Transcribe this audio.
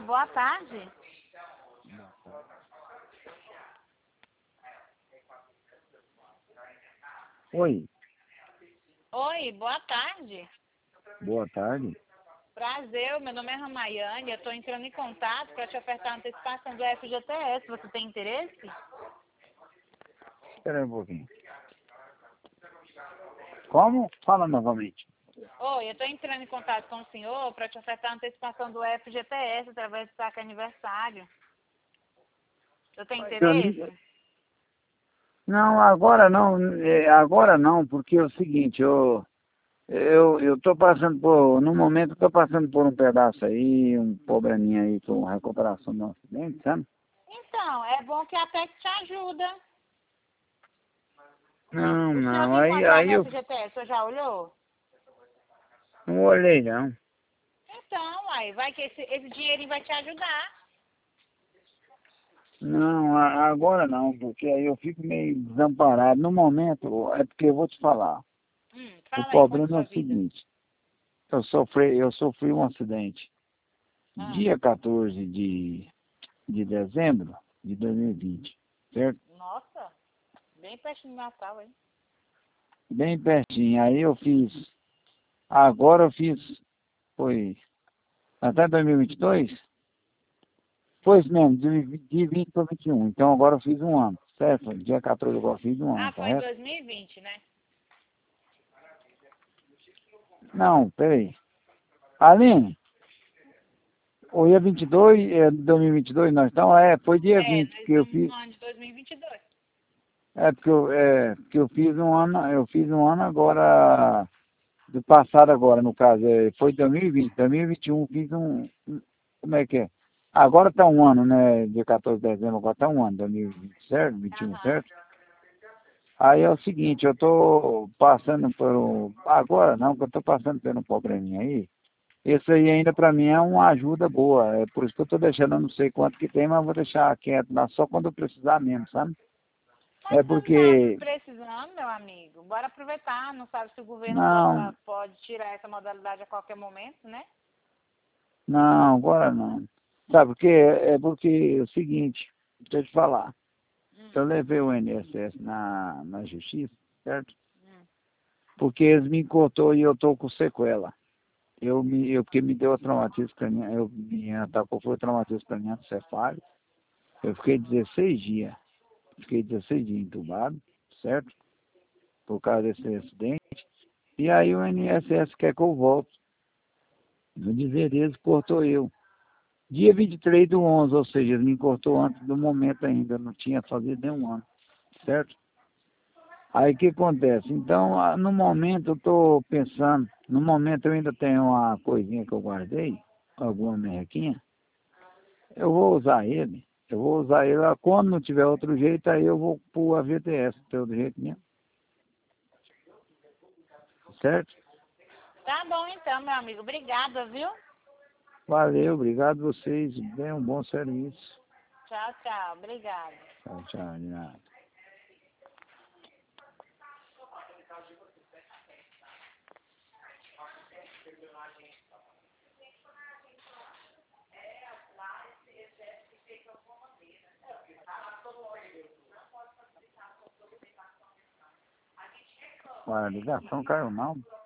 boa tarde. Oi, Oi, boa tarde. boa tarde. Prazer, meu nome é Ramayane, eu estou entrando em contato para te ofertar a antecipação do FGTS. Você tem interesse? Espera aí um pouquinho. Como? Fala novamente. Oi, eu estou entrando em contato com o senhor para te ofertar a antecipação do FGTS através do saque aniversário. Você tem interesse? Não, agora não, porque é o seguinte, eu tô passando por, no momento eu tô passando por um pedaço aí, um probleminha aí com recuperação do acidente, sabe? Então, é bom que a PEC te ajuda. Não, O senhor não, tem quanto lá aí no eu FGTS? O senhor já olhou? não olhei não. Então, aí, vai que esse dinheirinho vai te ajudar. Não, agora não, porque aí eu fico meio desamparado. No momento, é porque eu vou te falar. O Fala aí, conta problema é sua o vida. seguinte, eu sofri um acidente Ah, dia 14 de dezembro de 2020, certo? nossa, bem pertinho do Natal, hein? Bem pertinho. Aí agora eu fiz, foi até 2022? Foi isso mesmo, de 20 para 21. Então agora eu fiz um ano, certo? Dia 14 agora eu fiz um ano, Ah, foi em correto? 2020, né? Não, peraí. Aline, o dia 22, 2022 nós estamos, foi dia É, 20 nós que eu estamos fiz, no ano de 2022. porque eu fiz um ano agora, do passado agora, no caso, foi 2020, 2021 fiz como é que é? Agora está um ano, né, dia 14 de dezembro, agora está um ano, 2020, certo? 21, Aham. certo? Aí é o seguinte, eu estou passando agora não, que eu estou passando por um probleminha aí, esse aí ainda para mim é uma ajuda boa, é por isso que eu estou deixando, eu não sei quanto que tem, mas vou deixar quieto lá só quando eu precisar mesmo, sabe? Mas É você não tá porque, precisando, meu amigo. Bora aproveitar. Não sabe se o governo não, pode tirar essa modalidade a qualquer momento, né? não, agora não. Sabe por quê? É porque é o seguinte, deixa eu te falar. Eu Hum, levei o INSS na justiça, certo? hum. Porque eles me cortou e eu tô com sequela. Porque me deu a traumatismo craniano, me atacou, foi traumatismo craniano cefálico. Eu fiquei 16 dias. Fiquei 16 dias entubado, certo? Por causa desse acidente. E aí o INSS quer que eu volte. No dizer deles, cortou eu. Dia 23 do 11, ou seja, ele me cortou antes do momento ainda. Eu não tinha fazido nenhum ano, certo? Aí o que acontece? Então, no momento eu estou pensando, no momento eu ainda tenho uma coisinha que eu guardei, alguma merrequinha, eu vou usar ele, quando não tiver outro jeito, aí eu vou pro AVTS, tem outro jeito mesmo, certo? Tá bom então, meu amigo. Obrigada, viu? Valeu, obrigado vocês, bem um bom serviço. Tchau, tchau. Obrigada. Tchau, tchau, de nada. A ligação caiu não.